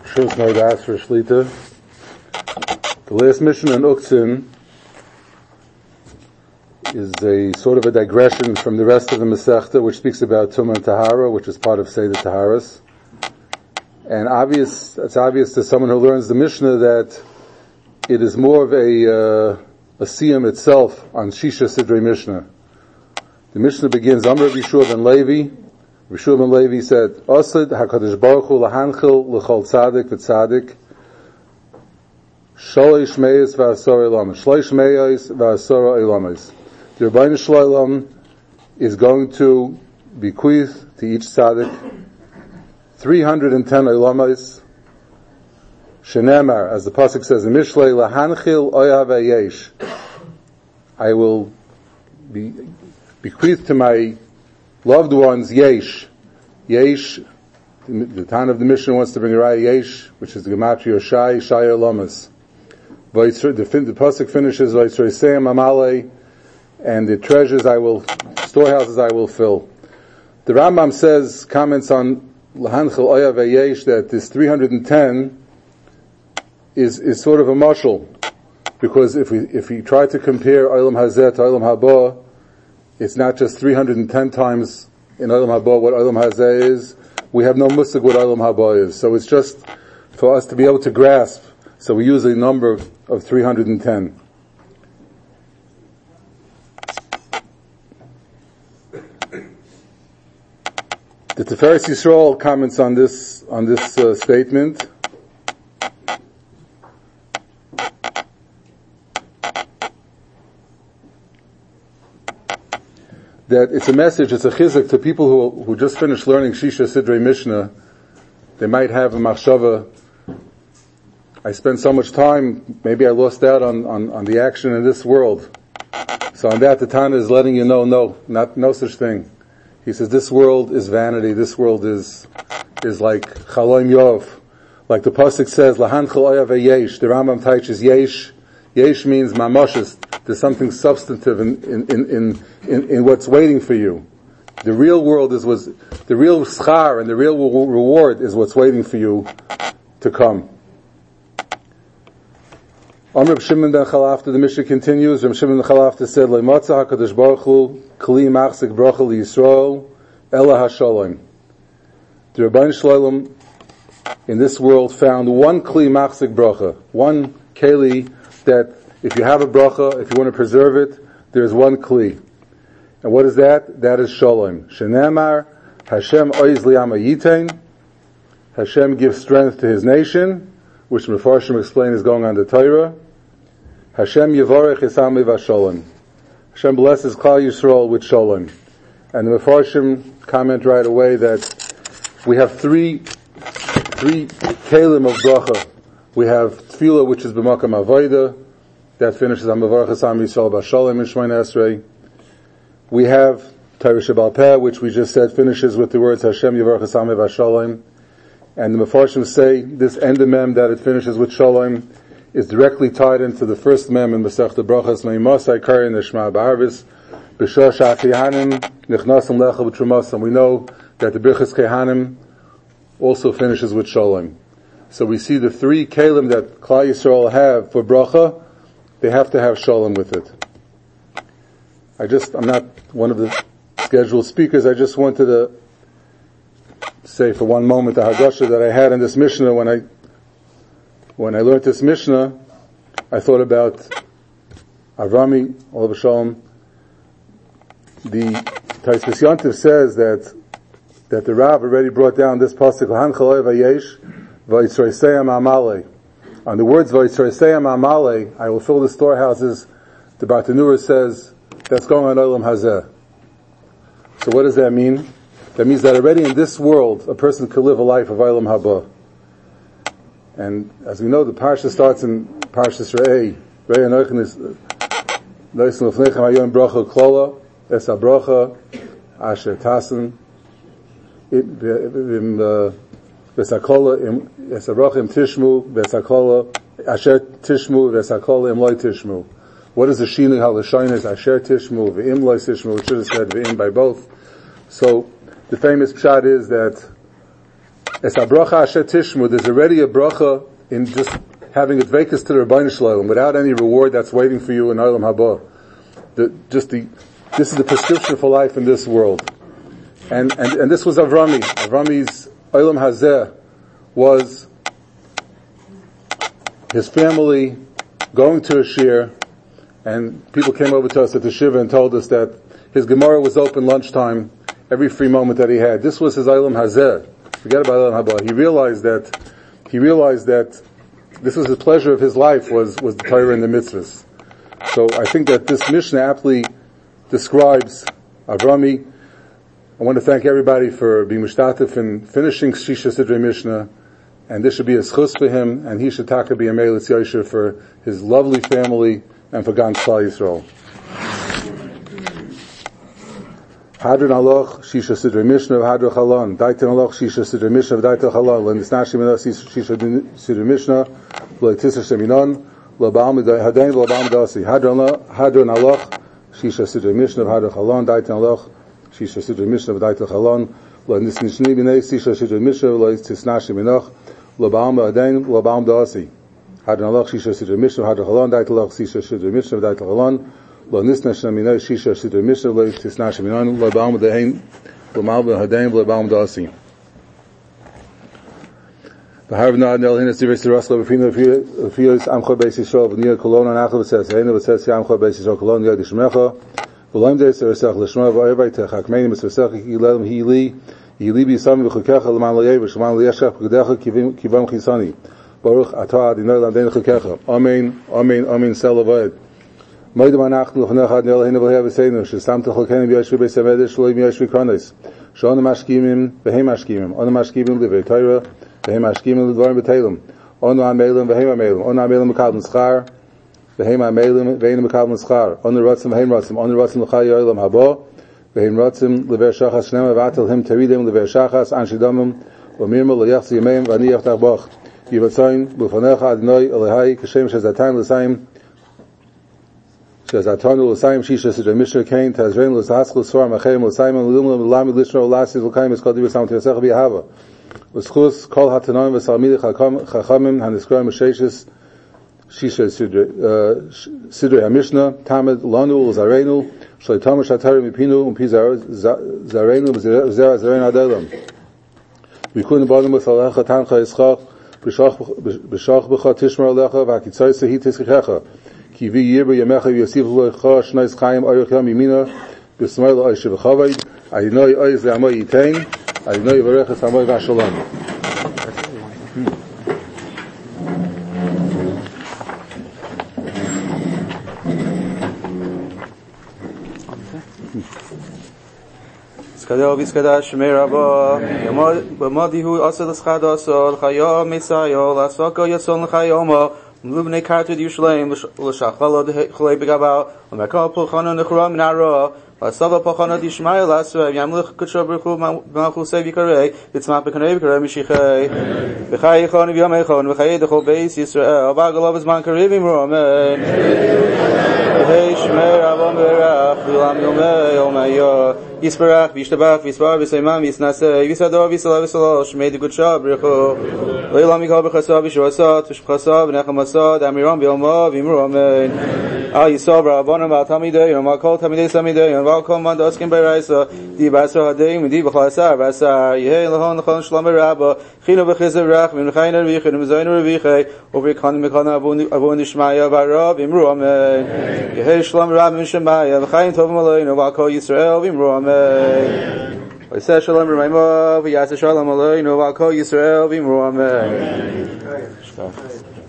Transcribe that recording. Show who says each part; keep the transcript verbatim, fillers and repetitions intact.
Speaker 1: Shus Nordas for Shlita. The last mission in Uktzin is a sort of a digression from the rest of the Masechta, which speaks about Tumah and Tahara, which is part of Seder Taharas. And obvious, it's obvious to someone who learns the Mishnah that it is more of a, uh, a siyum itself on Shisha Sidrei Mishnah. The Mishnah begins, Amr Bishua ben Levi. Bishua ben Levi said, Osad HaKadosh Baruch Hu lahanchil l'chol tzadik v'tzadik shalosh meyos v'asor elamis. Shalosh meyos v'asor elamis. The Rebbeinu Shalom is going to bequeath to each tzaddik three hundred ten elamis. Shenemar, as the pasuk says in Mishlei, lahanchil oyav yesh. I will be bequeath to my loved ones yesh. Yesh, the, the town of the Mishnah wants to bring a raya yesh, which is the gematria shai, shai elamis. The, the pasuk finishes vayitzoreseim amale, and the treasures I will, storehouses I will fill. The Rambam says, comments on lahanchil oyav yesh, that this three hundred ten is is sort of a mashal, because if we if we try to compare olam hazeh to olam haba, it's not just three hundred ten times in olam haba what olam hazeh is. We have no musig what olam haba is, so it's just for us to be able to grasp. So we use a number of three hundred ten. The Tiferes Yisrael comments on this on this uh, statement. That it's a message, it's a chizuk to people who who just finished learning Shisha Sidrei Mishnah. They might have a machshava, I spent so much time, maybe I lost out on, on, on the action in this world. So on that, the Tana is letting you know, no, not, no such thing. He says, this world is vanity, this world is, is like Chaloim Yov. Like the Pasuk says, Lahan Chol Oyav Yesh. The Rambam teaches Yesh. Yesh means mamoshes. There's something substantive in, in, in, in, in what's waiting for you. The real world is what's, the real schar and the real reward is what's waiting for you to come. Amr Reb Shimon ben Chalafta, the Mishnah continues, Reb Shimon ben Chalafta said, Le'matzah HaKadosh Baruch Hu, Kli Machzik Bracha L'Yisrael, Ela HaShalom. The Rebbeinu Shalom in this world found one Kli Machzik Bracha, one Keli that if you have a bracha, if you want to preserve it, there's one Kli. And what is that? That is Shalom. Shenemar, Hashem Oiz Liyama Yitain, Hashem gives strength to His nation, which Mefarshim explain is going on the Torah. Hashem Yevorech Yisami Vasholem. Hashem blesses Klal Yisrael with Sholem. And the Mefarshim comment right away that we have three, three Kalim of Bracha. We have Tefillah, which is B'makam Avodah, that finishes on Mevorech Yisami Yisrael Vasholem in Shemona Esrei. We have Torah Shebal Peh, which we just said finishes with the words Hashem Yevorech Yisami Vasholem. And the Mefarshim say this end of mem that it finishes with Shalom is directly tied into the first mem in Masechta Brachas Meimosai Karin Nishma Ba'arvis B'Shah Kehanim Nichnasim Lecha B'Trumasam. We know that the Birchas Kehanim also finishes with Shalom. So we see the three Kalim that Klal Yisrael have for Bracha, they have to have Shalom with it. I just, I'm not one of the scheduled speakers, I just wanted to say for one moment the Hagasha that I had in this Mishnah. When I when I learned this Mishnah, I thought about Avrami, Olav Shalom. The Taisvis Yontif says that that the Rav already brought down this pasuk Lahan Chol Oyav Yesh Vayitzroseim Amale. On the words Vayitzroseim Amale, I will fill the storehouses. The Bartanura says that's going on Olam Hazeh. So what does that mean? That means that already in this world, a person could live a life of Olam Haba. And as we know, the parsha starts in Parshas Re'eh. Re'eh Anoichin is Noisen L'fnechem Hayon Bracha Klola, Es HaBracha, Asher Tasen, Ves HaKola, Es HaBracha Im Tishmu, Ves HaKola, Asher Tishmu, Ves HaKola Im Loi Tishmu. What is the Shinu HaLashon is Asher Tishmu, Ve'im Loi Tishmu, it should have said Ve'im by both. So, the famous pshat is that It's a bracha asher tishmu. There's already a bracha in just having a dveikus to the Rebbeinu Shalom without any reward that's waiting for you in Olam Haba. The, just the, this is the prescription for life in this world. And, and, and this was Avrami. Avrami's Olam Hazeh was his family going to a shir, and people came over to us at the shiva and told us that his Gemara was open lunchtime every free moment that he had. This was his Olam Hazeh. Forget about Olam Haba. He realized that, he realized that this was the pleasure of his life, was, was the Torah and the mitzvahs. So I think that this Mishnah aptly describes Avrami. I want to thank everybody for being mishtatif in finishing Shisha Sidrei Mishnah, and this should be a schus for him, and he should taka be a Meilitz Yosher for his lovely family and for Gan Klal Yisrael. Hadron Aloch Shisha Sidrei Mishnah of Hadron Chalon. Daiten Aloch Shisha Sidrei Mishnah of Daiten Chalon. Lo Nisnashi Minah Shisha Sidrei Mishnah. Lo Tisar Sheminon. Lo Baal Hadain Lo Baal Midasi. Hadron Aloch Shisha Sidrei Mishnah of Hadron Chalon. Daiten Aloch Shisha Sidrei Mishnah of Daiten Chalon. Lo Nisnishni Minah Shisha Sidrei Mishnah. Lo Tisnashi Minah. Lo Baal Hadain Lo Baal Midasi. Hadron Aloch Shisha Sidrei Mishnah of Hadron Chalon. Daiten Aloch Shisha Sidrei Mishnah of Daiten Chalon. Lo nisna sheminay shisha sidrei mishnah lo tisna sheminon lo ba'am dehein lo mal behadein lo ba'am dasi. The Harvard Nel Hinas Divrei Siraslo Befino Fios Amchor Beis Yisrael V'Nia Kolon Anachel V'Ses Heina V'Ses Amchor Beis Yisrael Kolon Yad Yishmecha V'Loim Deis Eresach L'Shma V'Ayvay Techakmeini Mitzvesach Yilelem Hili Yili B'Yisami V'Chukecha L'man L'Yev V'Shman L'Yeshach V'Gedecha Kivam Chisani Baruch Atah Adinoi L'Amdein Chukecha Amen Amen Amen Selavayed Moedem Anach L'Chnecha Nel Hina V'Hev V'Seinu Shestam Techolkenim V'Yeshvi B'Semedesh Shloim Yeshvi Kronis Shon Mashkimim V'Hem Mashkimim On Mashkimim L'Vei Torah V'Hem Mashkimim L'Dvarim B'Telem On Amelim V'Hem Amelim On Amelim Mekabel Schar V'Hem Amelim V'Hem Mekabel Schar On Ratzim V'Hem Ratzim On Ratzim L'Chai Yolam Haba V'Hem Ratzim L'Ver Shachas Shnema V'Atel Him Tevidim L'Ver Shachas An Shidamim V'Mirma L'Yachzi Yemeim V'Ani Yaftach Bach Yivatzayin B'Fanecha Adonai Elihai Kashem Shezatan L'Sayim Shezatanu L'Sayim Shisha Sidrei Mishnah Kain Tazrein L'Zahaskul Svar Machayim L'Sayim L'Lum L'Lami L'Ishno L'Asis L'Kayim Eskal Divis Sam Teresech V'Yahava L'Schus Kol HaTanoim V'Salmidi Chachamim HaNiskroim M'Sheishis Shisha Sidrei HaMishnah Tamid Lanu L'Zareinu Shloi Tomer Shatari Mipinu Umpi Zareinu V'Zera Zarein Adelam V'Kun B'Adam V'Falecha Tancha Yischach B'Shach B'Cha Tishmar Alecha V'Akitzoi Sehi Tizchichecha Kivi Yirba Yamecha Yosif Loicha Shnais Chaim Aruch Yam Yimina B'Smail Oishe V'Chavayid Adinoi Oiz Le'amoy Yitein Adinoi V'Reches Amoy V'Ashalom.
Speaker 2: Skadal V'Skadash Shmei Rabba B'Madihu Asel L'Schadasol Chayom Misayol Asoko Yason L'Chayoma Lubnei Kartu Yerushalayim L'Shachalo D'Cholei B'Gabal L'Mekal Pulchano Nechura Minara L'Sava Pulchano D'Yishmael L'Asrev Yamlich Kutsho B'Ruchu Malchu Sev Yikarei Yitzmak B'Kanei B'Karei Mishichei V'Chai Yichon V'Yom Echon V'Chai D'Chol Beis Yisrael V'Agalav Zman Karivim Romen V'Hei Shmei Rabban V'Erach V'Lam Yomei Yomeyo Yisparach V'Yishtabach V'Yispar V'Seimam V'Yisnaseh V'Yisador V'Yisalav V'Salal Shmei D'Gutsha B'Ruchu V'Yilam Yikol B'Chasav V'Shurasat V'Shpchasav V'Nechem Asad Amiram V'Yomah V'Imru Amen Al Yisov Rabbanim V'Al Tamidei V'Al Kol Tamidei Samidei V'Al Kol Man D'Oskim B'Raisa Di B'Asar Hadeim Di B'Chol Asar B'Asar Yehei L'Hon L'Chon Shalom B'Rabba Chino B'Chizav Rach V'Nechayna R'Vichid V'Zayna R'Vichei U'V'Khan M'Khan Avon Nishmaya V'Arav V'Imru Amen Yehei Shalom Rab M'Shemaya V'Chayim Tovim Aleinu V'Al Kol Yisrael V'Imru Amen V'Yiseh Shalom R'Mayma V'Yaseh Shalom Aleinu V'Al Kol Yisrael V'Imru Amen